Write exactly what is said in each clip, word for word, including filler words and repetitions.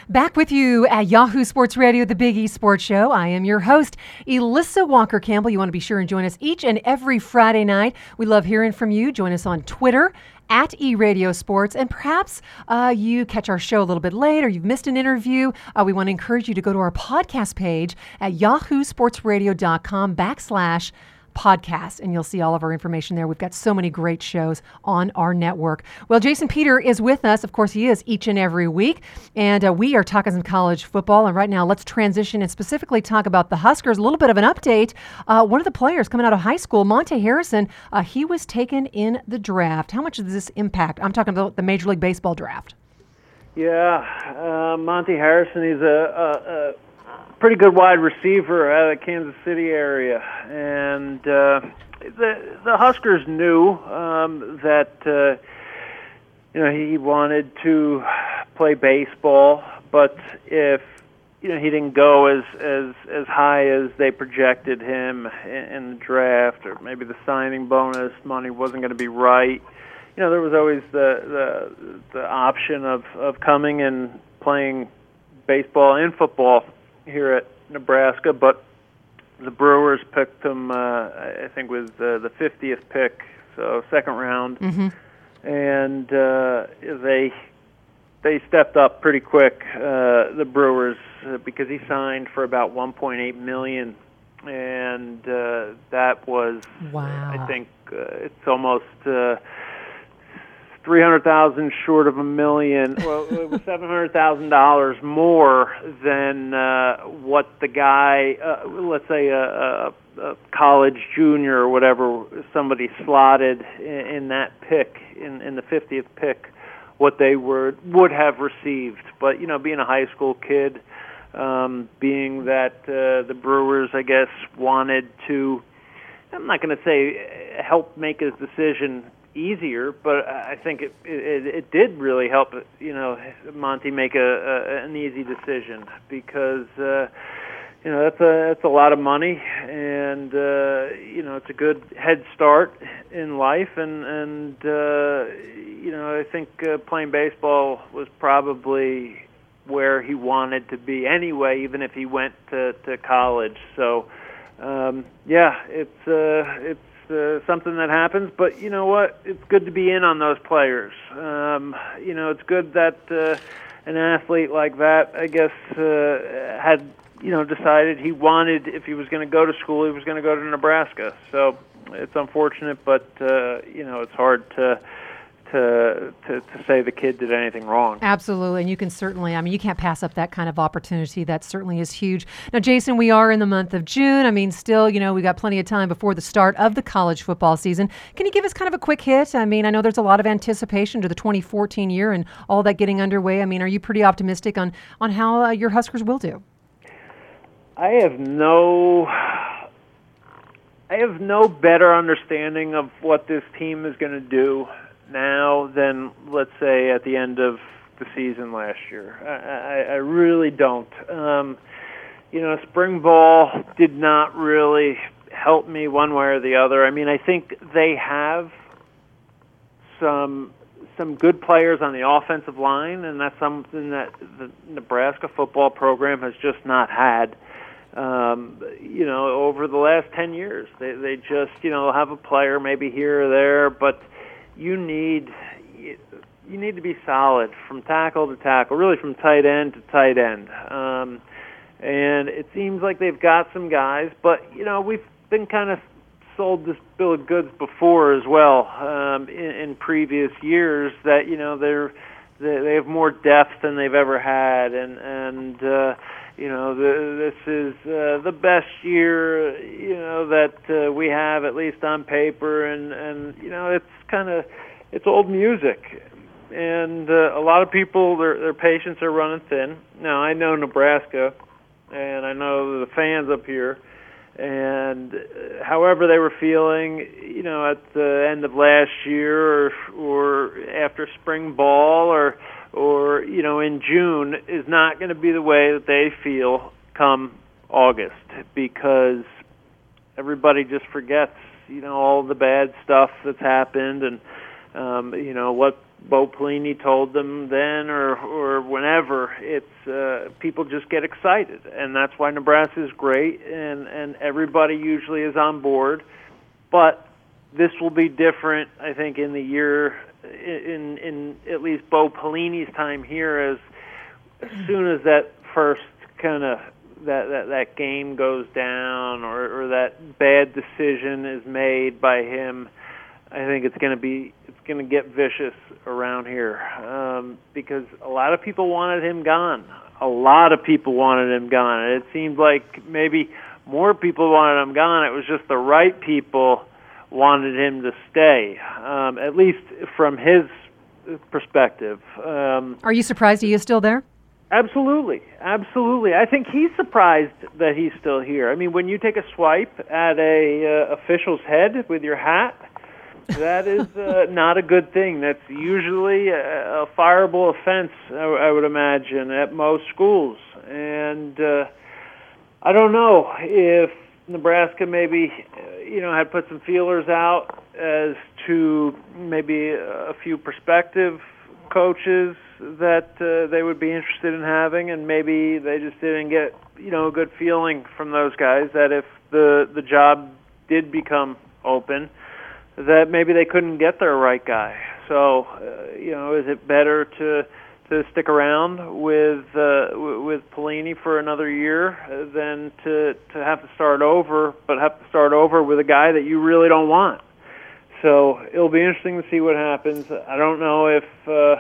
Back with you at Yahoo Sports Radio, the Big E Sports Show. I am your host, Elissa Walker-Campbell. You want to be sure and join us each and every Friday night. We love hearing from you. Join us on Twitter at eRadio Sports, and perhaps uh, you catch our show a little bit late or you've missed an interview. Uh, we want to encourage you to go to our podcast page at yahoo sports radio dot com backslash podcast, and you'll see all of our information there. We've got so many great shows on our network. Well, Jason Peter is with us. Of course, he is each and every week, and uh, we are talking some college football. And right now, let's transition and specifically talk about the Huskers. A little bit of an update. Uh, one of the players coming out of high school, Monte Harrison, uh, he was taken in the draft. How much does this impact? I'm talking about the Major League Baseball draft. Yeah, uh, Monte Harrison, he's a, a, a pretty good wide receiver out of the Kansas City area, and uh, the the Huskers knew um, that uh, you know he wanted to play baseball, but if you know he didn't go as as as high as they projected him in, in the draft, or maybe the signing bonus money wasn't going to be right, you know there was always the the the option of of coming and playing baseball and football here at Nebraska, but the Brewers picked him, uh, I think, was uh, the fiftieth pick, so second round, mm-hmm. and uh, they they stepped up pretty quick, uh, the Brewers, uh, because he signed for about one point eight million dollars, and uh, that was, wow. I think, uh, it's almost Uh, three hundred thousand dollars short of a million. Well, it was seven hundred thousand dollars more than uh, what the guy, uh, let's say a, a, a college junior or whatever, somebody slotted in, in that pick, in, in the fiftieth pick, what they were would have received. But, you know, being a high school kid, um, being that uh, the Brewers, I guess, wanted to, I'm not going to say help make his decision easier, but I think it, it it did really help, you know, Monty make a, a an easy decision, because uh, you know that's a that's a lot of money, and uh, you know it's a good head start in life, and and uh, you know I think uh, playing baseball was probably where he wanted to be anyway, even if he went to, to college. So um, yeah, it's uh, it's. Uh, something that happens, but you know what? It's good to be in on those players. Um, you know, it's good that uh, an athlete like that, I guess, uh, had you know decided he wanted, if he was going to go to school, he was going to go to Nebraska. So it's unfortunate, but uh, you know, it's hard to. To, to, to say the kid did anything wrong. Absolutely, and you can certainly, I mean, you can't pass up that kind of opportunity. That certainly is huge. Now, Jason, we are in the month of June. I mean, still, you know, we got plenty of time before the start of the college football season. Can you give us kind of a quick hit? I mean, I know there's a lot of anticipation to the twenty fourteen year and all that getting underway. I mean, are you pretty optimistic on, on how uh, your Huskers will do? I have no... I have no better understanding of what this team is going to do now than, let's say, at the end of the season last year. I, I, I really don't. Um, you know, spring ball did not really help me one way or the other. I mean, I think they have some some good players on the offensive line, and that's something that the Nebraska football program has just not had. Um, you know, over the last ten years, they they just you know have a player maybe here or there, but you need you need to be solid from tackle to tackle, really from tight end to tight end. Um, and it seems like they've got some guys, but you know we've been kind of sold this bill of goods before as well um, in, in previous years that you know they're they, they have more depth than they've ever had, and and. Uh, You know, the, this is uh, the best year, you know, that uh, we have, at least on paper, and, and you know, it's kind of, it's old music. And uh, a lot of people, their, their patience are running thin. Now, I know Nebraska, and I know the fans up here, and uh, however they were feeling, you know, at the end of last year or, or after spring ball or or, you know, in June is not going to be the way that they feel come August, because everybody just forgets, you know, all the bad stuff that's happened and, um, you know, what Bo Pelini told them then or or whenever, it's uh, people just get excited, and that's why Nebraska is great, and and everybody usually is on board. But this will be different, I think, in the year, in in at least Bo Pelini's time here, as as soon as that first kind of that, that that game goes down, or or that bad decision is made by him, I think it's going to be it's going to get vicious around here, um, because a lot of people wanted him gone. A lot of people wanted him gone. And it seemed like maybe more people wanted him gone. It was just the right people wanted him to stay, um, at least from his perspective. Um, Are you surprised he is still there? Absolutely, absolutely. I think he's surprised that he's still here. I mean, when you take a swipe at a uh, official's head with your hat, that is uh, not a good thing. That's usually a, a fireable offense, I, I would imagine, at most schools. And uh, I don't know if Nebraska maybe, you know, had put some feelers out as to maybe a few prospective coaches that uh, they would be interested in having, and maybe they just didn't get, you know, a good feeling from those guys that if the the job did become open, that maybe they couldn't get their right guy. So, uh, you know, is it better to to stick around with uh, with Pelini for another year than to to have to start over, but have to start over with a guy that you really don't want? So it'll be interesting to see what happens. I don't know if uh,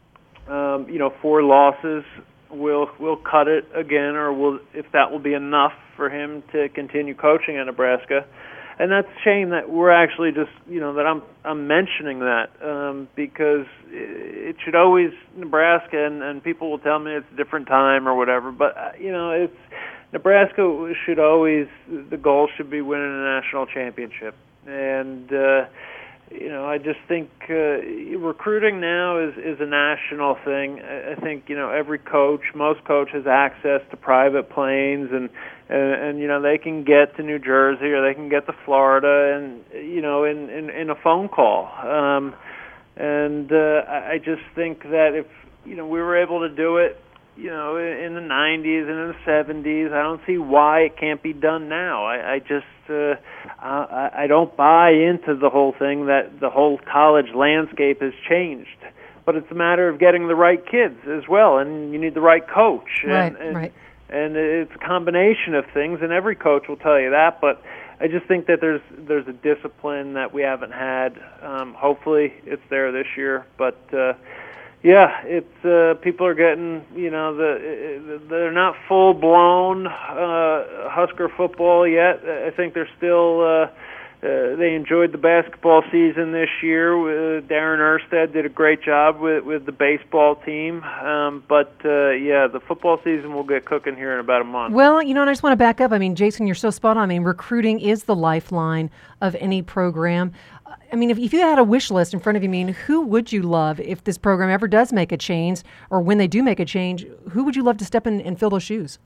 um, you know four losses will will cut it again, or will if that will be enough for him to continue coaching at Nebraska. And that's a shame that we're actually just, you know, that I'm I'm mentioning that um, because it should always, Nebraska, and, and people will tell me it's a different time or whatever, but, uh, you know, it's Nebraska should always, the goal should be winning a national championship. And, uh, you know, I just think uh, recruiting now is, is a national thing. I think, you know, every coach, most coach has access to private planes, and, and, and you know, they can get to New Jersey or they can get to Florida, and, you know, in, in, in a phone call. Um, and uh, I just think that if, you know, we were able to do it, you know, in the nineties and in the seventies, I don't see why it can't be done now. I, I just, uh, I, I don't buy into the whole thing that the whole college landscape has changed. But it's a matter of getting the right kids as well, and you need the right coach. Right, and, and, right. And it's a combination of things, and every coach will tell you that. But I just think that there's there's a discipline that we haven't had. Um, hopefully, it's there this year, but. Uh, Yeah, it's uh, people are getting, you know, the they're not full blown uh, Husker football yet. I think they're still. Uh, uh, they enjoyed the basketball season this year. Uh, Darren Erstad did a great job with with the baseball team, um, but uh, yeah, the football season will get cooking here in about a month. Well, you know, and I just want to back up. I mean, Jason, you're so spot on. I mean, recruiting is the lifeline of any program. I mean, if, if you had a wish list in front of you, I mean, who would you love if this program ever does make a change, or when they do make a change, who would you love to step in and fill those shoes?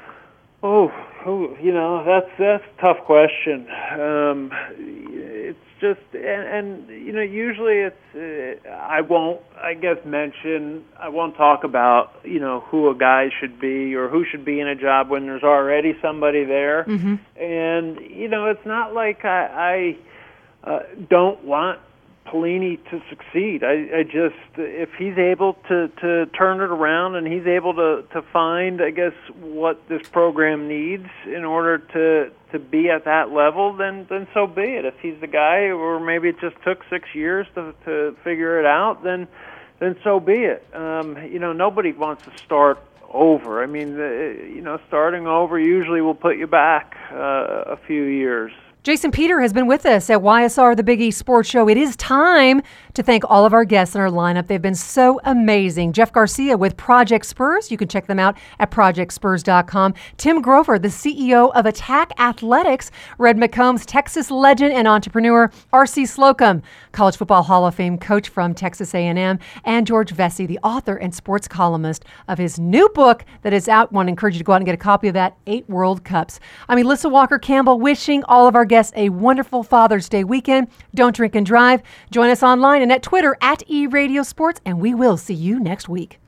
Oh, oh you know, that's that's a tough question. Um, it's just, and, and you know, usually it's, uh, I won't, I guess, mention, I won't talk about, you know, who a guy should be or who should be in a job when there's already somebody there. Mm-hmm. And, you know, it's not like I... I Uh, don't want Pelini to succeed. I, I just, if he's able to, to turn it around and he's able to, to find, I guess, what this program needs in order to, to be at that level, then, then so be it. If he's the guy, or maybe it just took six years to, to figure it out, then, then so be it. Um, you know, nobody wants to start over. I mean, the, you know, starting over usually will put you back uh, a few years. Jason Peter has been with us at Y S R, the Big East Sports Show. It is time to thank all of our guests in our lineup. They've been so amazing. Jeff Garcia with Project Spurs. You can check them out at project spurs dot com. Tim Grover, the C E O of Attack Athletics. Red McCombs, Texas legend and entrepreneur. R C Slocum, College Football Hall of Fame coach from Texas A and M. And George Vesey, the author and sports columnist of his new book that is out. I want to encourage you to go out and get a copy of that, Eight World Cups. I'm Elissa Walker-Campbell, wishing all of our guests guests a wonderful Father's Day weekend. Don't drink and drive. Join us online and at Twitter at eRadioSports, and we will see you next week.